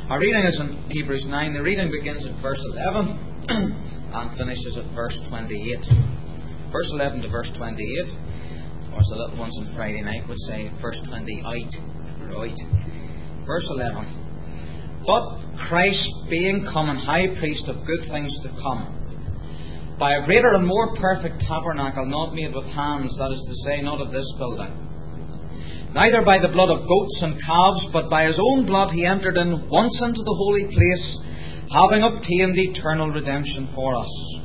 Our reading is in Hebrews 9. The reading begins at verse 11 and finishes at verse 28. Verse 11 to verse 28, or as the little ones on Friday night would say, verse 28. Right. Verse 11. But Christ, being come an high priest of good things to come, by a greater and more perfect tabernacle, not made with hands, that is to say, not of this building, neither by the blood of goats and calves, but by his own blood he entered in once into the holy place, having obtained eternal redemption for us.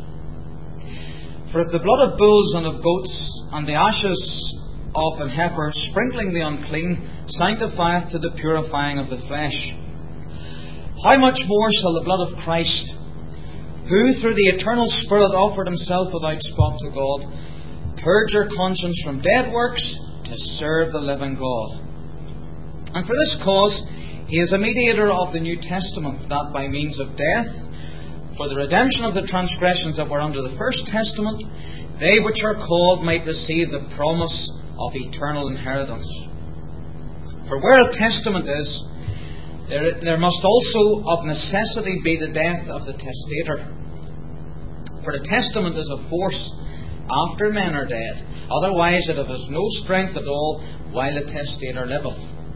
For if the blood of bulls and of goats, and the ashes of an heifer, sprinkling the unclean, sanctifieth to the purifying of the flesh, how much more shall the blood of Christ, who through the eternal Spirit offered himself without spot to God, purge your conscience from dead works to serve the living God? And for this cause he is a mediator of the New Testament, that by means of death, for the redemption of the transgressions that were under the first testament, they which are called might receive the promise of eternal inheritance. For where a testament is, there must also of necessity be the death of the testator. For the testament is of force after men are dead, otherwise it has no strength at all while the testator liveth.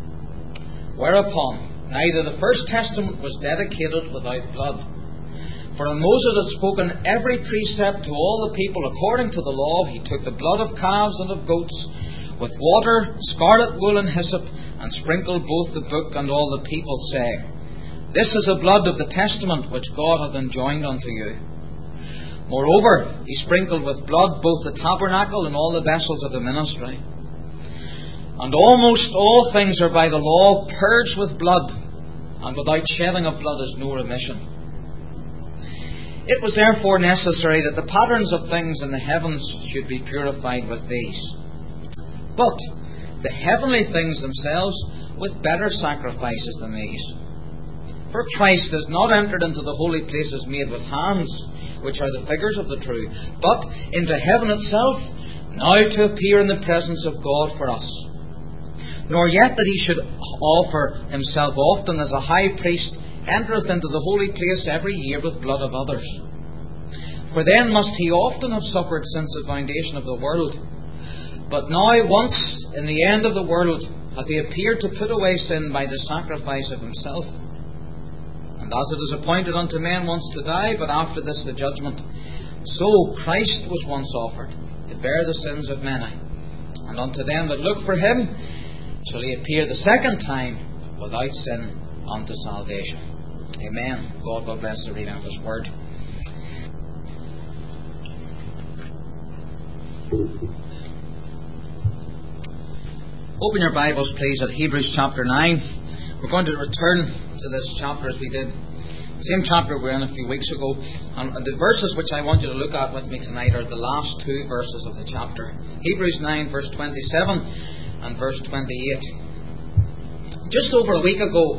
Whereupon neither the first testament was dedicated without blood. For when Moses had spoken every precept to all the people according to the law, he took the blood of calves and of goats, with water, scarlet wool, and hyssop, and sprinkled both the book and all the people, saying, This is the blood of the testament which God hath enjoined unto you. Moreover, he sprinkled with blood both the tabernacle and all the vessels of the ministry. And almost all things are by the law purged with blood, and without shedding of blood is no remission. It was therefore necessary that the patterns of things in the heavens should be purified with these. But the heavenly things themselves with better sacrifices than these. For Christ has not entered into the holy places made with hands, which are the figures of the true, but into heaven itself, now to appear in the presence of God for us. Nor yet that he should offer himself often, as a high priest entereth into the holy place every year with blood of others. For then must he often have suffered since the foundation of the world. But now once in the end of the world hath he appeared to put away sin by the sacrifice of himself. And as it is appointed unto men once to die, but after this the judgment, so Christ was once offered to bear the sins of many. And unto them that look for him shall he appear the second time without sin unto salvation. Amen. God will bless the reading of his word. Open your Bibles, please, at Hebrews chapter 9. We're going to return to this chapter as we did the same chapter we were in a few weeks ago. And the verses which I want you to look at with me tonight are the last two verses of the chapter. Hebrews 9, verse 27 and verse 28. Just over a week ago,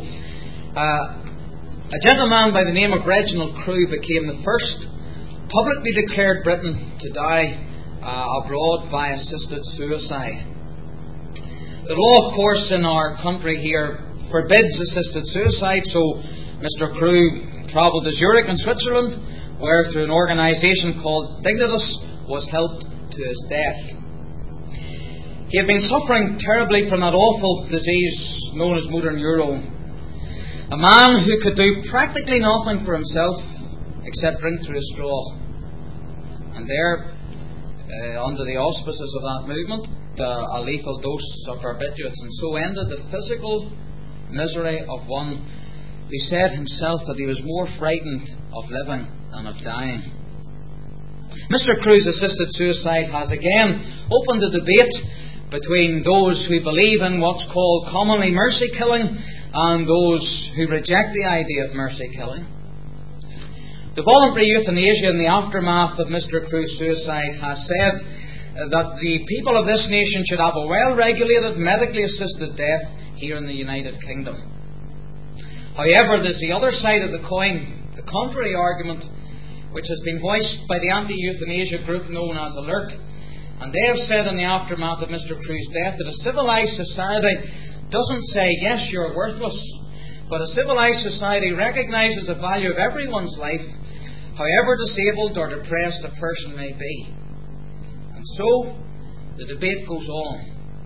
a gentleman by the name of Reginald Crew became the first publicly declared Briton to die abroad by assisted suicide. The law, of course, in our country here forbids assisted suicide, so Mr. Crew travelled to Zurich in Switzerland, where through an organisation called Dignitas was helped to his death. He had been suffering terribly from that awful disease known as motor neurone. A man who could do practically nothing for himself except drink through a straw. And there, under the auspices of that movement, a lethal dose of barbiturates, and so ended the physical misery of one who said himself that he was more frightened of living than of dying. Mr. Crew's assisted suicide has again opened a debate between those who believe in what's called commonly mercy killing and those who reject the idea of mercy killing. The voluntary euthanasia in the aftermath of Mr. Crew's suicide has said that the people of this nation should have a well-regulated, medically assisted death here in the United Kingdom. However, there's the other side of the coin, the contrary argument, which has been voiced by the anti-euthanasia group known as ALERT. And they have said in the aftermath of Mr. Crew's death that a civilised society doesn't say, yes, you're worthless, But a civilized society recognizes the value of everyone's life, however disabled or depressed a person may be. And so, the debate goes on.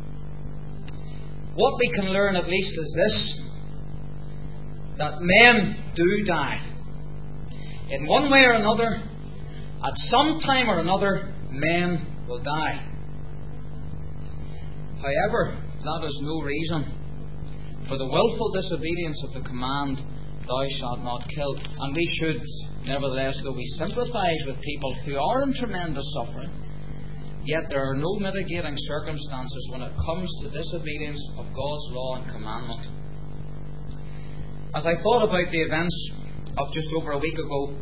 What we can learn at least is this, that men do die. In one way or another, at some time or another, men will die. However, that is no reason for the willful disobedience of the command, thou shalt not kill. And we should, nevertheless, though we sympathise with people who are in tremendous suffering, yet there are no mitigating circumstances when it comes to disobedience of God's law and commandment. As I thought about the events of just over a week ago,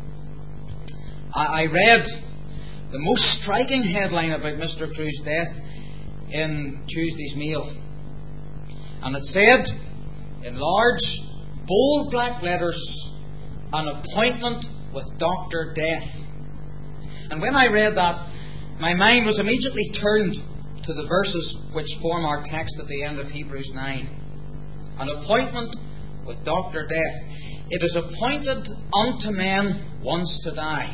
I read the most striking headline about Mr. Drew's death in Tuesday's Mail. And it said, in large, bold black letters, an appointment with Dr. Death. And when I read that, my mind was immediately turned to the verses which form our text at the end of Hebrews 9. An appointment with Dr. Death. It is appointed unto men once to die.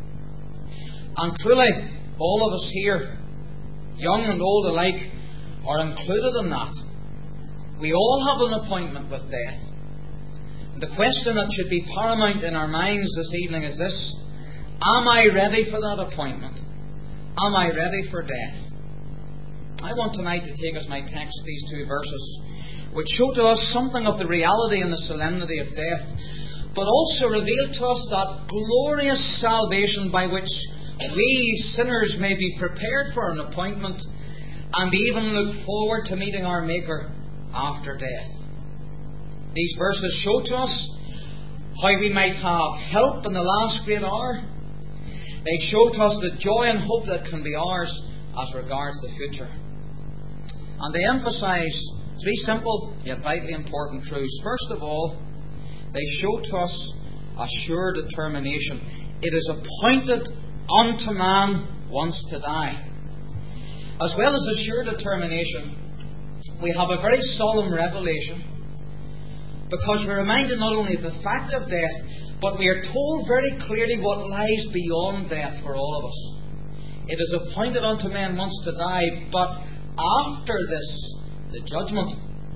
And truly, all of us here, young and old alike, are included in that. We all have an appointment with death. The question that should be paramount in our minds this evening is this: am I ready for that appointment? Am I ready for death? I want tonight to take as my text these two verses, which show to us something of the reality and the solemnity of death, but also reveal to us that glorious salvation by which we sinners may be prepared for an appointment and even look forward to meeting our Maker after death. These verses show to us how we might have help in the last great hour. They show to us the joy and hope that can be ours as regards the future. And they emphasize three simple yet vitally important truths. First of all, they show to us a sure determination. It is appointed unto man once to die. As well as a sure determination, we have a very solemn revelation, because we're reminded not only of the fact of death, but we are told very clearly what lies beyond death for all of us. It is appointed unto men once to die, but after this, the judgment.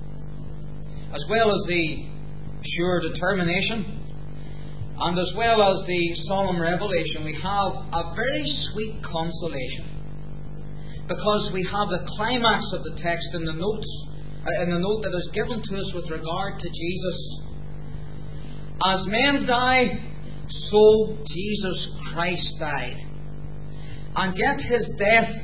As well as the sure determination, and as well as the solemn revelation, we have a very sweet consolation, because we have the climax of the text in the notes, in the note that is given to us with regard to Jesus. As men die, so Jesus Christ died. And yet His death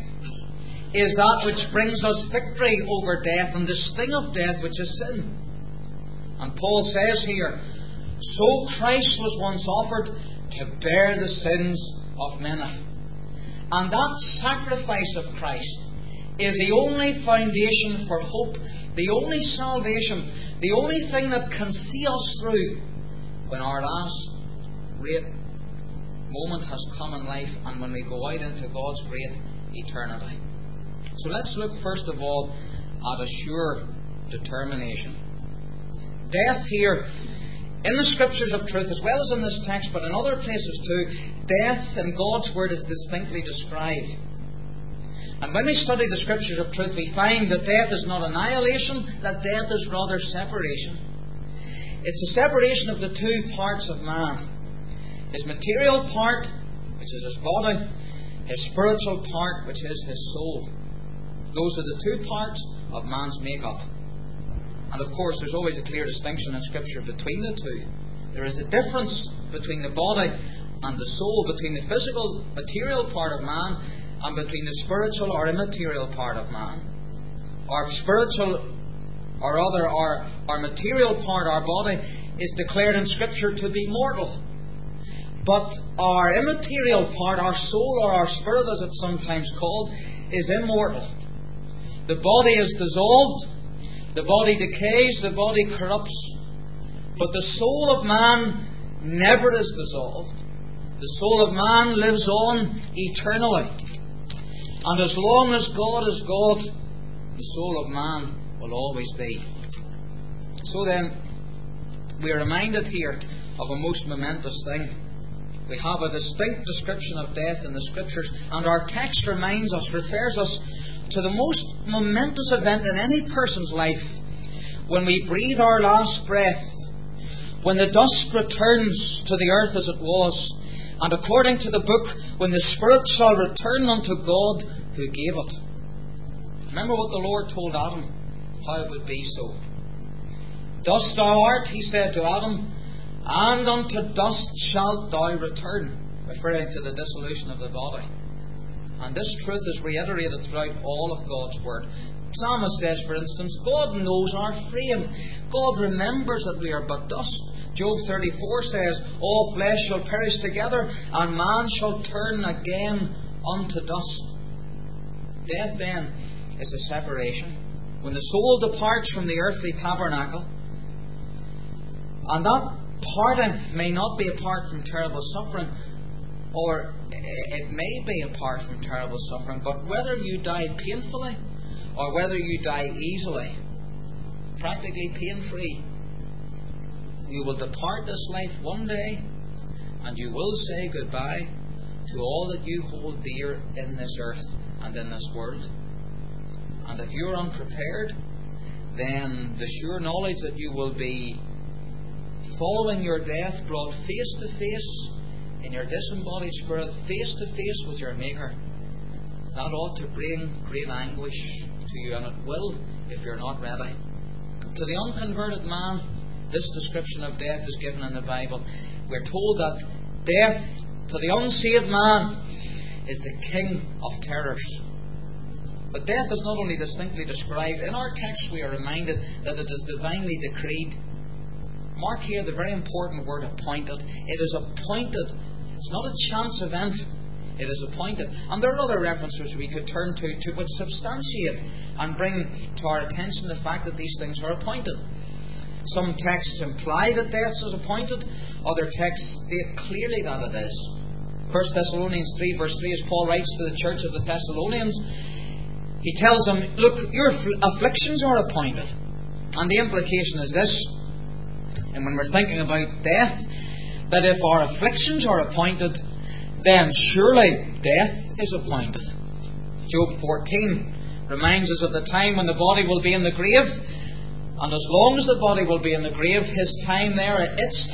is that which brings us victory over death and the sting of death, which is sin. And Paul says here, so Christ was once offered to bear the sins of many. And that sacrifice of Christ is the only foundation for hope, the only salvation, the only thing that can see us through when our last great moment has come in life and when we go out into God's great eternity. So let's look first of all at a sure determination. Death here, in the Scriptures of truth, as well as in this text, but in other places too, death in God's Word is distinctly described. And when we study the Scriptures of truth, we find that death is not annihilation, that death is rather separation. It's a separation of the two parts of man. His material part, which is his body, his spiritual part, which is his soul. Those are the two parts of man's make-up. And of course, there's always a clear distinction in Scripture between the two. There is a difference between the body and the soul, between the physical, material part of man and between the spiritual or immaterial part of man. Our spiritual, or rather our material part, our body, is declared in Scripture to be mortal. But our immaterial part, our soul or our spirit as it's sometimes called, is immortal. The body is dissolved, the body decays, the body corrupts. But the soul of man never is dissolved. The soul of man lives on eternally. And as long as God is God, the soul of man will always be. So then, we are reminded here of a most momentous thing. We have a distinct description of death in the Scriptures, and our text refers us to the most momentous event in any person's life. When we breathe our last breath, when the dust returns to the earth as it was, and according to the book, when the Spirit shall return unto God who gave it. Remember what the Lord told Adam, how it would be so. Dust thou art, he said to Adam, and unto dust shalt thou return, referring to the dissolution of the body. And this truth is reiterated throughout all of God's Word. Psalmist says, for instance, God knows our frame. God remembers that we are but dust. Job 34 says, all flesh shall perish together, and man shall turn again unto dust. Death then is a separation. When the soul departs from the earthly tabernacle, and that parting may not be apart from terrible suffering, or it may be apart from terrible suffering, but whether you die painfully or whether you die easily, practically pain-free, you will depart this life one day, and you will say goodbye to all that you hold dear in this earth and in this world. And if you're unprepared, then the sure knowledge that you will be following your death, brought face to face in your disembodied spirit, face to face with your Maker, that ought to bring great anguish to you, and it will if you're not ready. To the unconverted man, this description of death is given in the Bible. We're told that death, to the unsaved man, is the king of terrors. But death is not only distinctly described. In our text we are reminded that it is divinely decreed. Mark here the very important word appointed. It is appointed. It's not a chance event. It is appointed. And there are other references we could turn to which substantiate and bring to our attention the fact that these things are appointed. Some texts imply that death is appointed. Other texts state clearly that it is. 1 Thessalonians 3 verse 3, as Paul writes to the church of the Thessalonians, he tells them, look, your afflictions are appointed. And the implication is this, and when we're thinking about death, that if our afflictions are appointed, then surely death is appointed. Job 14 reminds us of the time when the body will be in the grave, and as long as the body will be in the grave, its time there,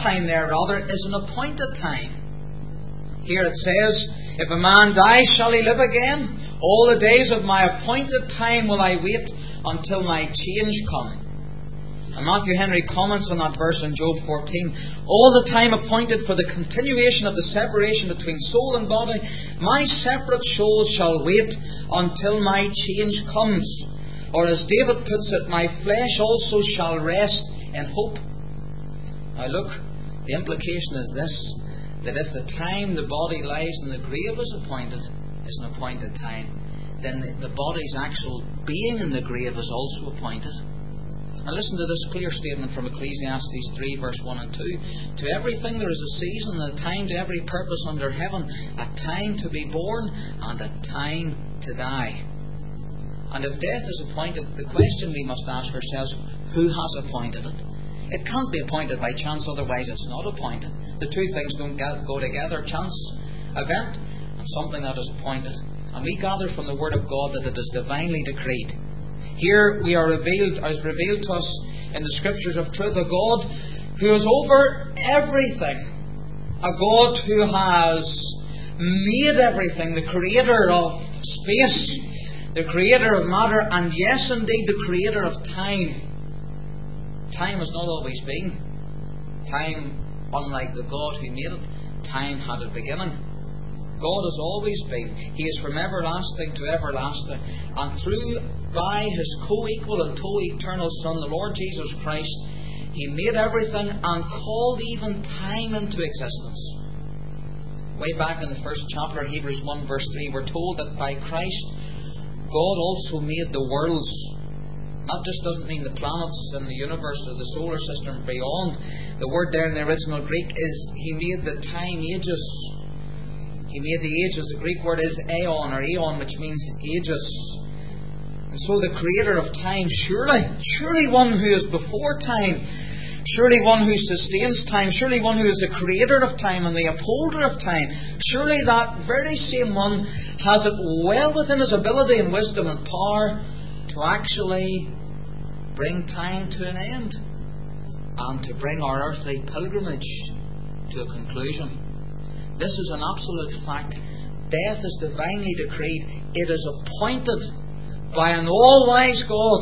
is an appointed time. Here it says, if a man dies, shall he live again? All the days of my appointed time will I wait until my change come. And Matthew Henry comments on that verse in Job 14. All the time appointed for the continuation of the separation between soul and body, my separate soul shall wait until my change comes. Or as David puts it, my flesh also shall rest in hope. Now look, the implication is this, that if the time the body lies in the grave is appointed, is an appointed time, then the body's actual being in the grave is also appointed. Now listen to this clear statement from Ecclesiastes 3 verse 1 and 2. To everything there is a season and a time to every purpose under heaven, a time to be born and a time to die. And if death is appointed, the question we must ask ourselves, who has appointed it? It can't be appointed by chance, otherwise it's not appointed. The two things don't go together, chance event and something that is appointed. And we gather from the Word of God that it is divinely decreed. Here we are revealed to us in the Scriptures of truth, a God who is over everything, a God who has made everything, the creator of space, the creator of matter, and yes, indeed, the creator of time. Time has not always been. Time, unlike the God who made it, time had a beginning. God has always been. He is from everlasting to everlasting. And by His co-equal and co-eternal Son, the Lord Jesus Christ, He made everything and called even time into existence. Way back in the first chapter, Hebrews 1 verse 3, we're told that by Christ, God also made the worlds. That just doesn't mean the planets in the universe or the solar system beyond. The word there in the original Greek is He made the time ages. He made the ages. The Greek word is aeon or aeon, which means ages. And so the creator of time, surely one who is before time, surely one who sustains time, surely one who is the creator of time and the upholder of time, surely that very same one has it well within his ability and wisdom and power to actually bring time to an end and to bring our earthly pilgrimage to a conclusion. This is an absolute fact. Death is divinely decreed. It is appointed by an all-wise God,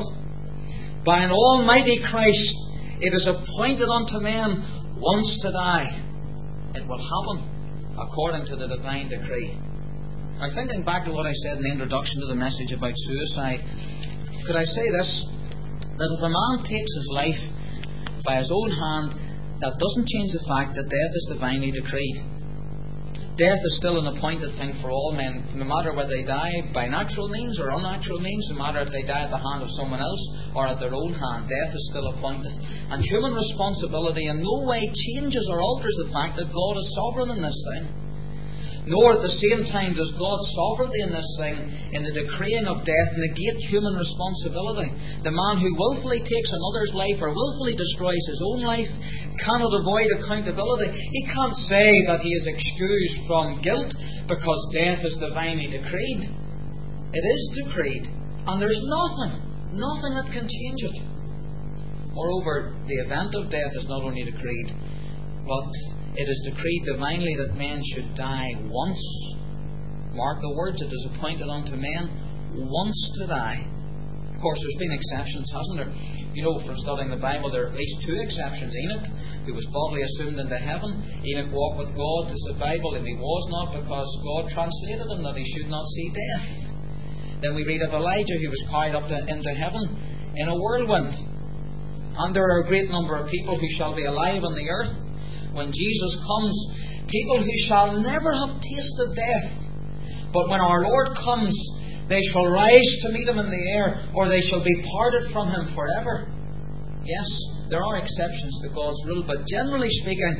by an almighty Christ. It is appointed unto men once to die. It will happen according to the divine decree. Now, thinking back to what I said in the introduction to the message about suicide, could I say this? That if a man takes his life by his own hand, that doesn't change the fact that death is divinely decreed. Death is still an appointed thing for all men, no matter whether they die by natural means or unnatural means, no matter if they die at the hand of someone else or at their own hand. Death is still appointed. And human responsibility in no way changes or alters the fact that God is sovereign in this thing. Nor at the same time does God's sovereignty in this thing, in the decreeing of death, negate human responsibility. The man who willfully takes another's life or willfully destroys his own life cannot avoid accountability. He can't say that he is excused from guilt because death is divinely decreed. It is decreed, and there's nothing that can change it. Moreover, the event of death is not only decreed, but it is decreed divinely that men should die once. Mark the words, it is appointed unto men once to die. Of course, there's been exceptions, hasn't there? You know from studying the Bible, there are at least two exceptions. Enoch, who was bodily assumed into heaven. Enoch walked with God, as the Bible, and he was not because God translated him that he should not see death. Then we read of Elijah, who was carried up into heaven in a whirlwind. And there are a great number of people who shall be alive on the earth when Jesus comes, people who shall never have tasted death, but when our Lord comes, they shall rise to meet him in the air, or they shall be parted from him forever. Yes, there are exceptions to God's rule, but generally speaking,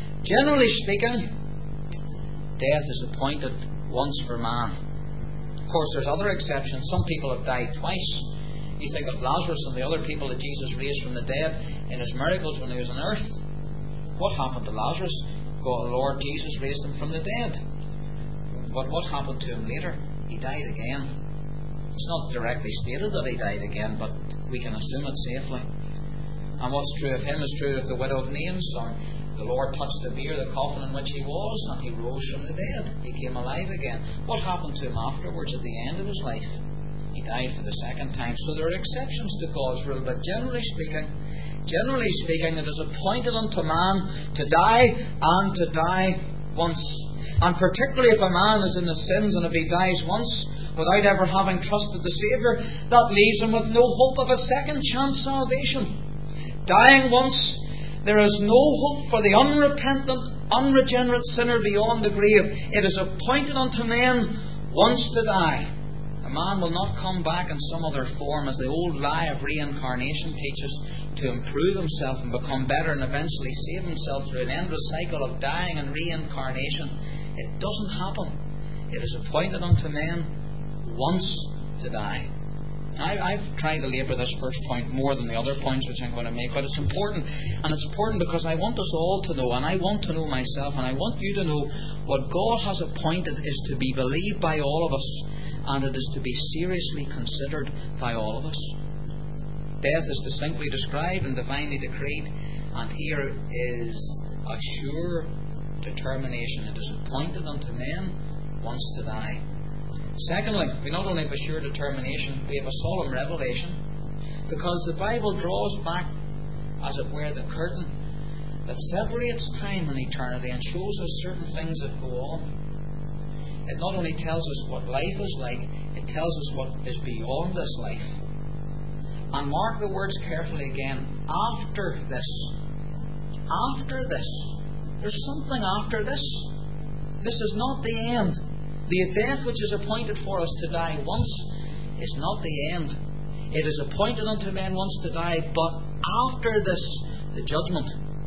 death is appointed once for man. Of course, there's other exceptions. Some people have died twice. You think of Lazarus and the other people that Jesus raised from the dead in his miracles when he was on earth. What happened to Lazarus? God, the Lord Jesus raised him from the dead. But what happened to him later? He died again. It's not directly stated that he died again, but we can assume it safely. And what's true of him is true of the widow of Nain. The Lord touched the bier, the coffin in which he was, and he rose from the dead. He came alive again. What happened to him afterwards at the end of his life? He died for the second time. So there are exceptions to God's rule, but generally speaking, it is appointed unto man to die, and to die once. And particularly if a man is in his sins, and if he dies once without ever having trusted the Saviour, that leaves him with no hope of a second chance salvation. Dying once, there is no hope for the unrepentant, unregenerate sinner beyond the grave. It is appointed unto men once to die. A man will not come back in some other form, as the old lie of reincarnation teaches, to improve himself and become better and eventually save himself through an endless cycle of dying and reincarnation. It doesn't happen. It is appointed unto men once to die. I've tried to labour this first point more than the other points which I'm going to make, but it's important. And it's important because I want us all to know, and I want to know myself, and I want you to know what God has appointed is to be believed by all of us, and it is to be seriously considered by all of us. Death is distinctly described and divinely decreed, and here is a sure determination. It is appointed unto men once to die. Secondly, we not only have a sure determination, we have a solemn revelation, because the Bible draws back, as it were, the curtain that separates time and eternity and shows us certain things that go on. It not only tells us what life is like, it tells us what is beyond this life. And mark the words carefully again. After this. After this. There's something after this. This is not the end. The death which is appointed for us to die once is not the end. It is appointed unto men once to die, but after this, the judgment.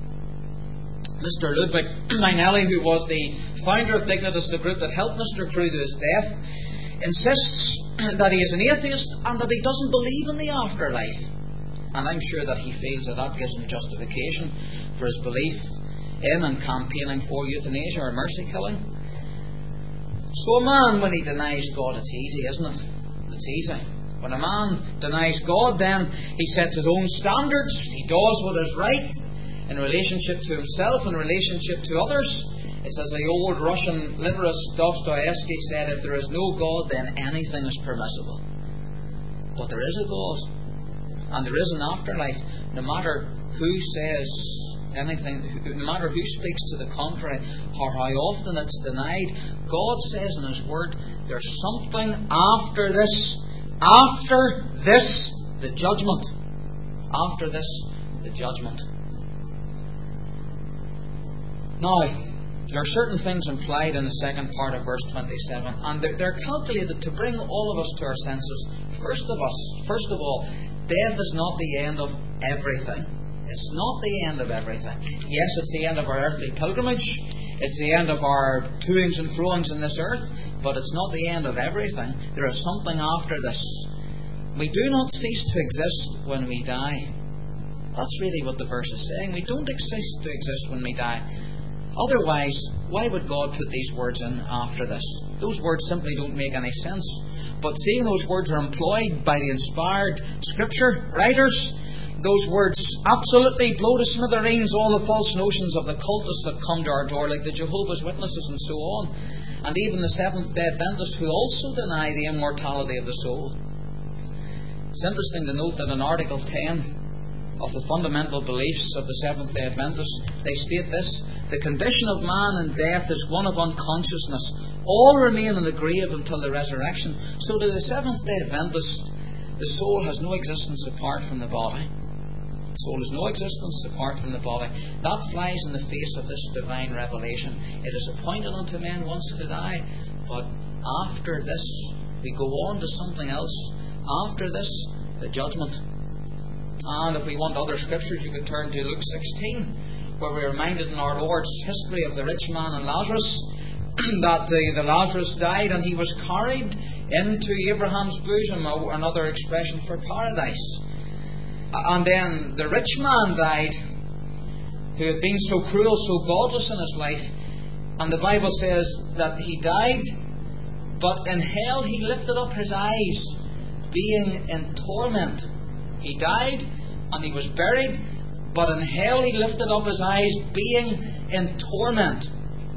Mr. Ludwig Mainelli, who was the founder of Dignitas, the group that helped Mr. Crewe to his death, insists that he is an atheist and that he doesn't believe in the afterlife. And I'm sure that he feels that that gives him justification for his belief in and campaigning for euthanasia or mercy killing. So a man, when he denies God, it's easy, isn't it? It's easy. When a man denies God, then he sets his own standards. He does what is right in relationship to himself, in relationship to others. It's as the old Russian literist Dostoevsky said, if there is no God, then anything is permissible. But there is a God, and there is an afterlife. No matter who says anything, no matter who speaks to the contrary, or how often it's denied, God says in His Word, there's something after this. After this, the judgment. After this, the judgment. Now, there are certain things implied in the second part of verse 27, and they're calculated to bring all of us to our senses. First of all, death is not the end of everything. It's not the end of everything. Yes, it's the end of our earthly pilgrimage. It's the end of our toings and froings in this earth, but it's not the end of everything. There is something after this. We do not cease to exist when we die. That's really what the verse is saying. We don't cease to exist when we die. Otherwise, why would God put these words in after this? Those words simply don't make any sense. But seeing those words are employed by the inspired Scripture writers, those words absolutely blow to smithereens all the false notions of the cultists that come to our door, like the Jehovah's Witnesses and so on, and even the Seventh-day Adventists, who also deny the immortality of the soul. It's interesting to note that in Article 10 of the fundamental beliefs of the Seventh-day Adventists, they state this: the condition of man in death is one of unconsciousness. All remain in the grave until the resurrection. So to the Seventh-day Adventists, the soul has no existence apart from the body. The soul has no existence apart from the body. That flies in the face of this divine revelation. It is appointed unto men once to die, but after this, we go on to something else. After this, the judgment. And if we want other scriptures, you could turn to Luke 16, where we're reminded in our Lord's history of the rich man and Lazarus, that the Lazarus died and he was carried into Abraham's bosom, another expression for paradise. And then the rich man died, who had been so cruel, so godless in his life. And the Bible says that he died, but in hell he lifted up his eyes, being in torment. He died and he was buried, but in hell he lifted up his eyes, being in torment.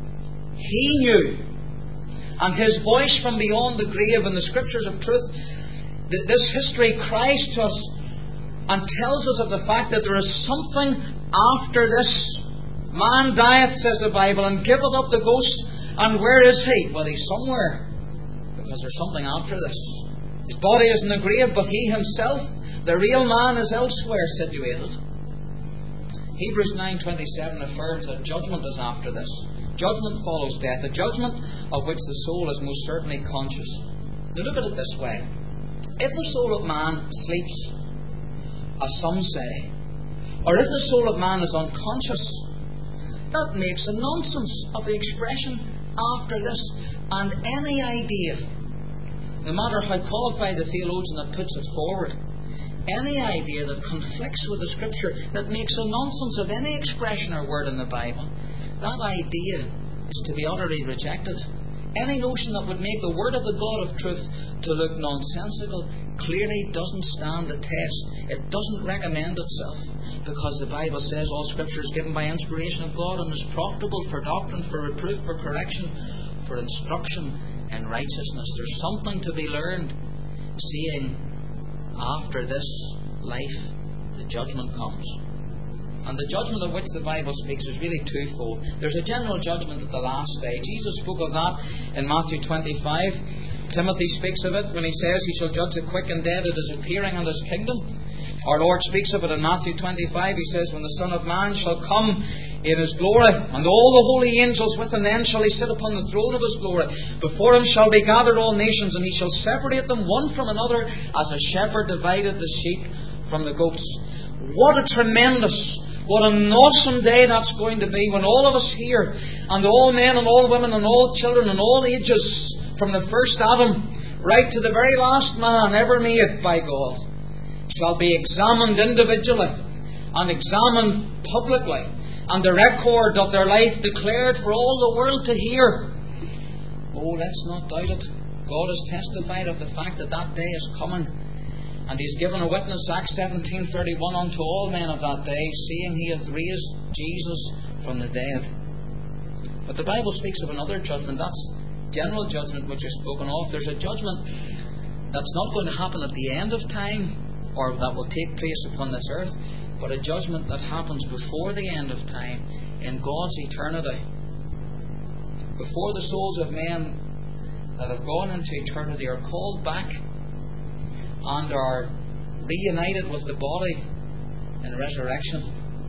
He knew, and his voice from beyond the grave in the Scriptures of truth, that this history cries to us and tells us of the fact that there is something after this. Man dieth, says the Bible, and giveth up the ghost. And where is he? Well, he's somewhere, because there's something after this. His body is in the grave, but he himself, the real man, is elsewhere situated. Hebrews 9:27 affirms that judgment is after this. Judgment follows death, a judgment of which the soul is most certainly conscious. Now look at it this way. If the soul of man sleeps, as some say, or if the soul of man is unconscious, that makes a nonsense of the expression after this. And any idea, no matter how qualified the theologian that puts it forward, any idea that conflicts with the Scripture, that makes a nonsense of any expression or word in the Bible, that idea is to be utterly rejected. Any notion that would make the Word of the God of truth to look nonsensical clearly doesn't stand the test. It doesn't recommend itself, because the Bible says all Scripture is given by inspiration of God and is profitable for doctrine, for reproof, for correction, for instruction in righteousness. There's something to be learned, seeing after this life the judgment comes. And the judgment of which the Bible speaks is really twofold. There's a general judgment at the last day. Jesus spoke of that in Matthew 25. Timothy speaks of it when he says he shall judge the quick and dead at his appearing and his kingdom. Our Lord speaks of it in Matthew 25. He says, when the Son of Man shall come in his glory, and all the holy angels with him, then shall he sit upon the throne of his glory. Before him shall be gathered all nations, and he shall separate them one from another, as a shepherd divideth the sheep from the goats. What a tremendous, what an awesome day that's going to be, when all of us here, and all men and all women and all children and all ages, from the first Adam right to the very last man ever made by God, shall be examined individually and examined publicly, and the record of their life declared for all the world to hear. Oh, let's not doubt it. God has testified of the fact that that day is coming, and He has given a witness, Acts 17:31, unto all men of that day, seeing He hath raised Jesus from the dead. But the Bible speaks of another judgment. That's general judgment which is spoken of. There's a judgment that's not going to happen at the end of time, or that will take place upon this earth, but a judgment that happens before the end of time, in God's eternity. Before the souls of men that have gone into eternity are called back and are reunited with the body in resurrection.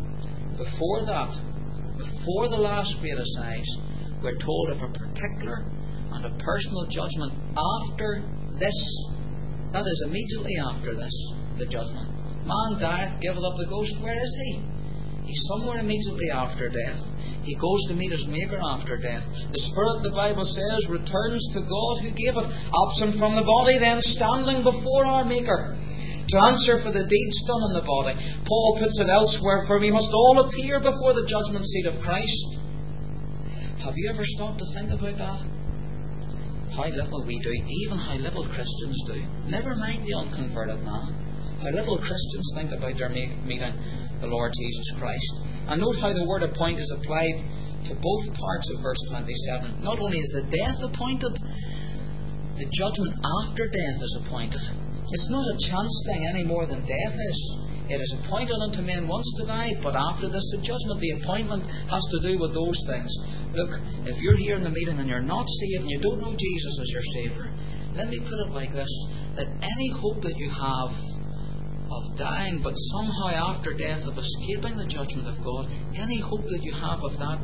Before that, before the last great assize, we're told of a particular and a personal judgment after this. That is, immediately after this, the judgment. Man dieth, giveth up the ghost. Where is he? He's somewhere immediately after death. He goes to meet his Maker after death. The spirit, the Bible says, returns to God who gave it, absent from the body, then standing before our Maker to answer for the deeds done in the body. Paul puts it elsewhere, for we must all appear before the judgment seat of Christ. Have you ever stopped to think about that? How little we do, even how little Christians do. Never mind the unconverted man. How little Christians think about their meeting the Lord Jesus Christ. And note how the word appoint is applied to both parts of verse 27. Not only is the death appointed, the judgment after death is appointed. It's not a chance thing any more than death is. It is appointed unto men once to die, but after this the judgment. The appointment has to do with those things. Look, if you're here in the meeting and you're not saved and you don't know Jesus as your Saviour, let me put it like this, that any hope that you have of dying, but somehow after death of escaping the judgment of God, any hope that you have of that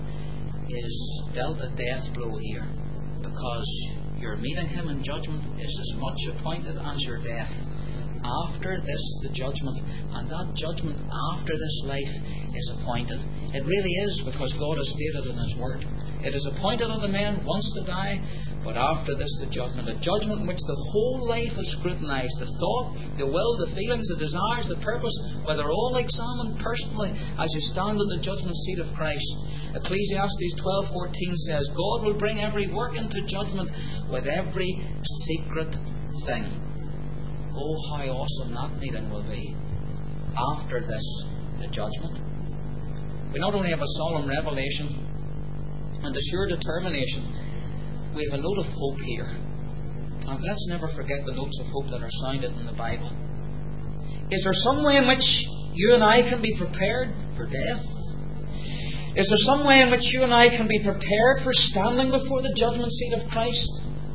is dealt a death blow here, because your meeting Him in judgment is as much appointed as your death. After this, the judgment, and that judgment after this life is appointed. It really is, because God has stated in His Word. It is appointed unto men once to die, but after this the judgment. A judgment in which the whole life is scrutinized. The thought, the will, the feelings, the desires, the purpose, whether all examined personally as you stand at the judgment seat of Christ. Ecclesiastes 12:14 says, God will bring every work into judgment with every secret thing. Oh, how awesome that meeting will be. After this, the judgment. We not only have a solemn revelation and a sure determination, we have a note of hope here. And let's never forget the notes of hope that are sounded in the Bible. Is there some way in which you and I can be prepared for death? Is there some way in which you and I can be prepared for standing before the judgment seat of Christ?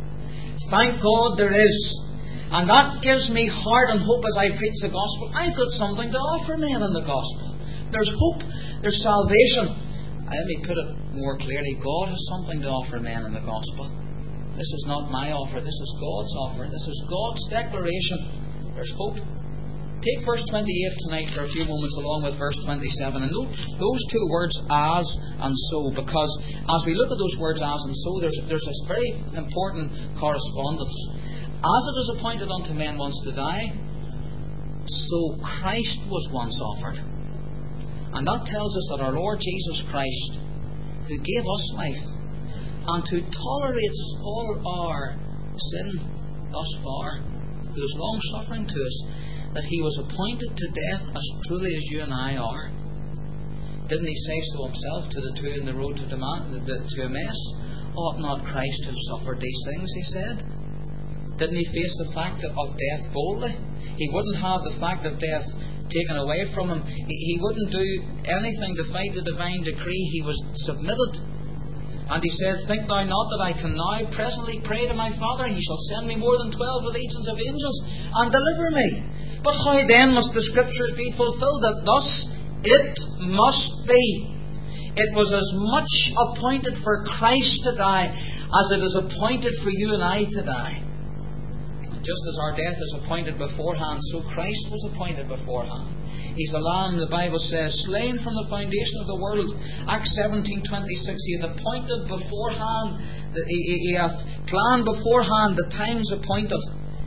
Thank God there is. And that gives me heart and hope as I preach the gospel. I've got something to offer men in the gospel. There's hope. There's salvation. Let me put it more clearly. God has something to offer men in the gospel. This is not my offer. This is God's offer. This is God's declaration. There's hope. Take verse 28 tonight for a few moments along with verse 27. And note those two words, as and so. Because as we look at those words, as and so, there's this very important correspondence. As it is appointed unto men once to die, so Christ was once offered. And that tells us that our Lord Jesus Christ, who gave us life, and who tolerates all our sin thus far, who is long suffering to us, that He was appointed to death as truly as you and I are. Didn't He say so Himself to the two in the road to Emmaus? Ought not Christ to have suffered these things, He said? Didn't He face the fact of death boldly? He wouldn't have the fact of death taken away from Him. He wouldn't do anything to fight the divine decree. He was submitted. And He said, think thou not that I can now presently pray to my Father, He shall send me more than 12 legions of angels and deliver me. But how then must the Scriptures be fulfilled, that thus it must be? It was as much appointed for Christ to die as it is appointed for you and I to die. Just as our death is appointed beforehand, so Christ was appointed beforehand. He's the Lamb, the Bible says, slain from the foundation of the world. Acts 17:26. He hath appointed beforehand, He hath planned beforehand the times appointed.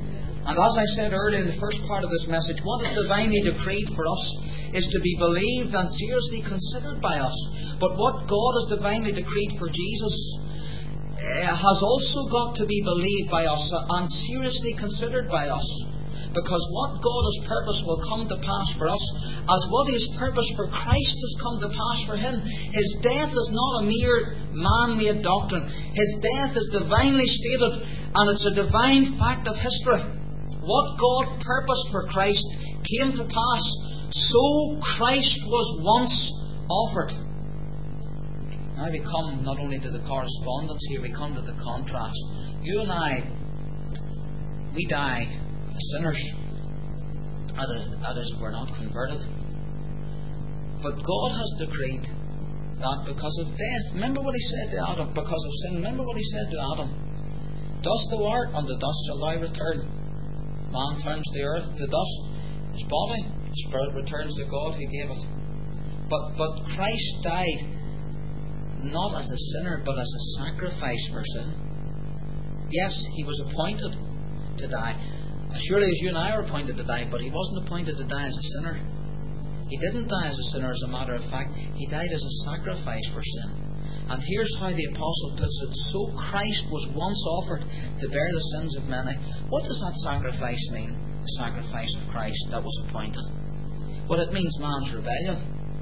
And as I said earlier in the first part of this message, what is divinely decreed for us is to be believed and seriously considered by us. But what God has divinely decreed for Jesus has also got to be believed by us and seriously considered by us. Because what God has purposed will come to pass for us, as what He has purposed for Christ has come to pass for Him. His death is not a mere man-made doctrine. His death is divinely stated, and it's a divine fact of history. What God purposed for Christ came to pass. So Christ was once offered. Now we come not only to the correspondence here, we come to the contrast. You and I, we die as sinners. That is, we're not converted. But God has decreed that because of death, remember what He said to Adam, because of sin, remember what He said to Adam. Dust thou art, and to dust shall thou return. Man turns the earth to dust, his body, his spirit returns to God who gave it. But Christ died not as a sinner, but as a sacrifice for sin. Yes, He was appointed to die, as surely as you and I are appointed to die, but He wasn't appointed to die as a sinner. He didn't die as a sinner, as a matter of fact. He died as a sacrifice for sin. And here's how the Apostle puts it. So Christ was once offered to bear the sins of many. What does that sacrifice mean? The sacrifice of Christ that was appointed. Well, it means man's rebellion.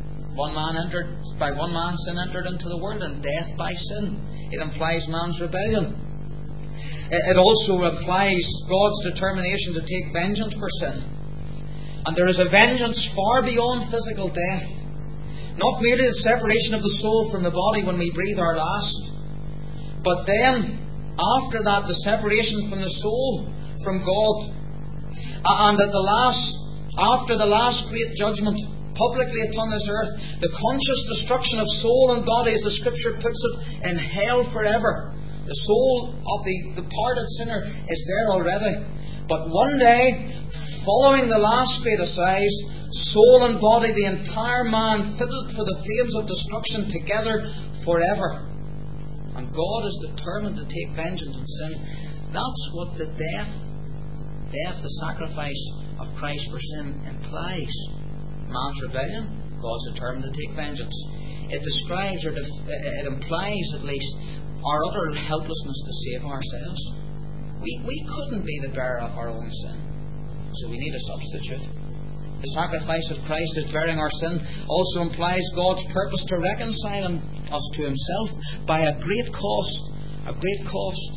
By one man sin entered into the world, and death by sin. It implies man's rebellion. It also implies God's determination to take vengeance for sin. And there is a vengeance far beyond physical death. Not merely the separation of the soul from the body when we breathe our last, but then, after that, the separation from the soul from God. And after the last great judgment publicly upon this earth, the conscious destruction of soul and body, as the Scripture puts it, in hell forever. The soul of the departed sinner is there already. But one day, following the last great assize, soul and body, the entire man, fitted for the flames of destruction together forever. And God is determined to take vengeance on sin. That's what the death, the sacrifice of Christ for sin implies. Man's rebellion, God's determined to take vengeance. It describes, or it implies at least, our utter helplessness to save ourselves. We couldn't be the bearer of our own sin, so we need a substitute. The sacrifice of Christ as bearing our sin also implies God's purpose to reconcile us to Himself by a great cost. A great cost.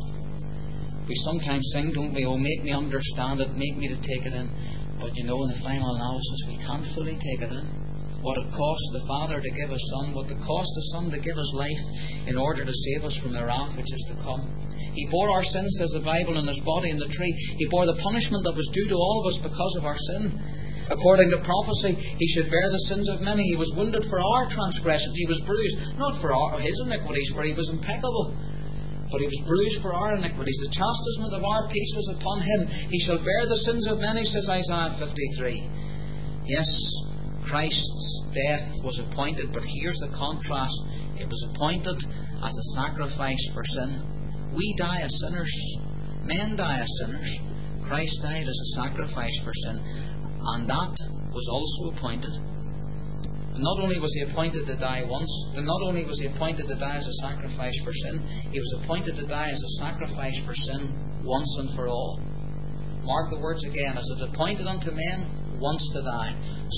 We sometimes sing, don't we? Oh, make me understand it, make me to take it in. But in the final analysis, we can't fully take it in. What it cost the Father to give His Son, what it cost the Son to give His life in order to save us from the wrath which is to come. He bore our sins, says the Bible, in His body in the tree. He bore the punishment that was due to all of us because of our sin. According to prophecy, He should bear the sins of many. He was wounded for our transgressions. He was bruised, not for His iniquities, for He was impeccable. But He was bruised for our iniquities. The chastisement of our peace was upon Him. He shall bear the sins of many, says Isaiah 53. Yes, Christ's death was appointed, but here's the contrast. It was appointed as a sacrifice for sin. We die as sinners. Men die as sinners. Christ died as a sacrifice for sin. And that was also appointed. And not only was He appointed to die once, and not only was He appointed to die as a sacrifice for sin, He was appointed to die as a sacrifice for sin once and for all. Mark the words again. As it appointed unto men once to die,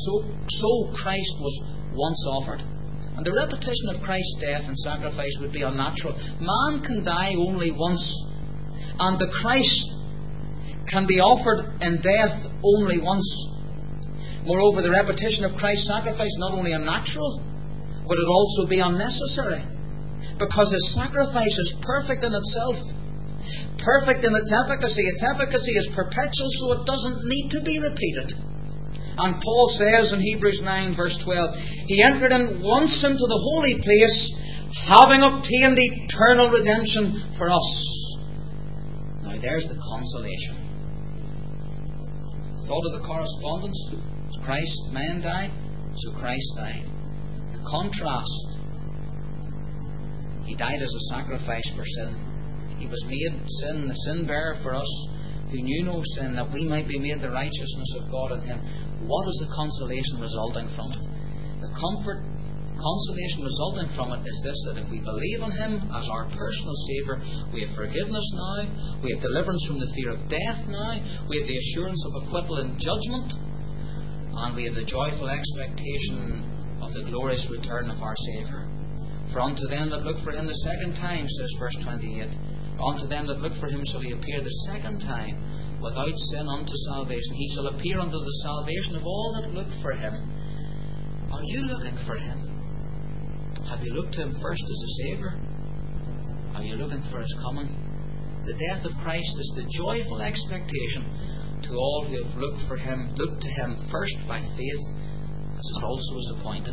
so Christ was once offered. And the repetition of Christ's death and sacrifice would be unnatural. Man can die only once, and the Christ can be offered in death only once. Moreover, the repetition of Christ's sacrifice not only unnatural, but it also be unnecessary, because His sacrifice is perfect in itself, perfect in its efficacy. Its efficacy is perpetual, so it doesn't need to be repeated. And Paul says in Hebrews 9 verse 12, He entered in once into the holy place, having obtained eternal redemption for us. Now there's the consolation. Thought of the correspondence? Christ, man died, so Christ died. The contrast. He died as a sacrifice for sin. He was made sin, the sin bearer for us, who knew no sin, that we might be made the righteousness of God in Him. What is the consolation resulting from it? The consolation resulting from it is this, that if we believe in Him as our personal Saviour, we have forgiveness now, we have deliverance from the fear of death now, we have the assurance of acquittal in judgment, and we have the joyful expectation of the glorious return of our Saviour. For unto them that look for Him the second time, says verse 28, unto them that look for Him shall He appear the second time, without sin unto salvation. He shall appear unto the salvation of all that look for Him. Are you looking for Him? Have you looked to Him first as a Saviour? Are you looking for His coming? The death of Christ is the joyful expectation to all who have looked for Him, looked to Him first by faith, as it also is appointed.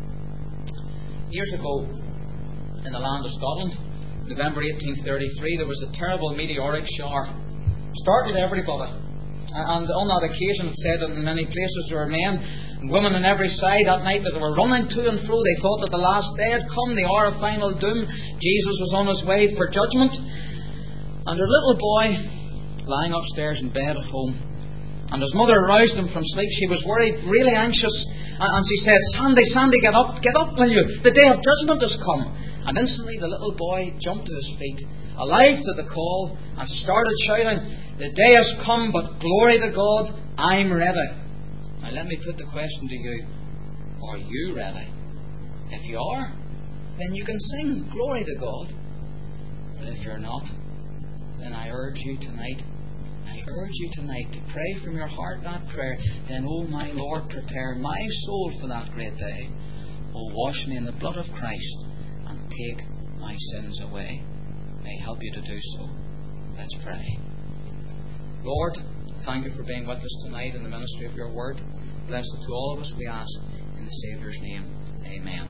Years ago, in the land of Scotland, November 1833, there was a terrible meteoric shower. Startled everybody. And on that occasion, it said that in many places there were men and women on every side that night that they were running to and fro. They thought that the last day had come, the hour of final doom. Jesus was on His way for judgment. And their little boy, lying upstairs in bed at home, and his mother roused him from sleep. She was worried, really anxious, and she said, Sandy, get up, will you? The day of judgment has come. And instantly the little boy jumped to his feet, alive to the call, and started shouting, the day has come, but glory to God, I'm ready. Now let me put the question to you, are you ready? If you are, then you can sing glory to God. But if you're not, then I urge you tonight to pray from your heart that prayer. Then, oh my Lord, prepare my soul for that great day. Oh, wash me in the blood of Christ and take my sins away. May I help you to do so. Let's pray. Lord, thank you for being with us tonight in the ministry of your word. Bless it to all of us, we ask, in the Saviour's name. Amen.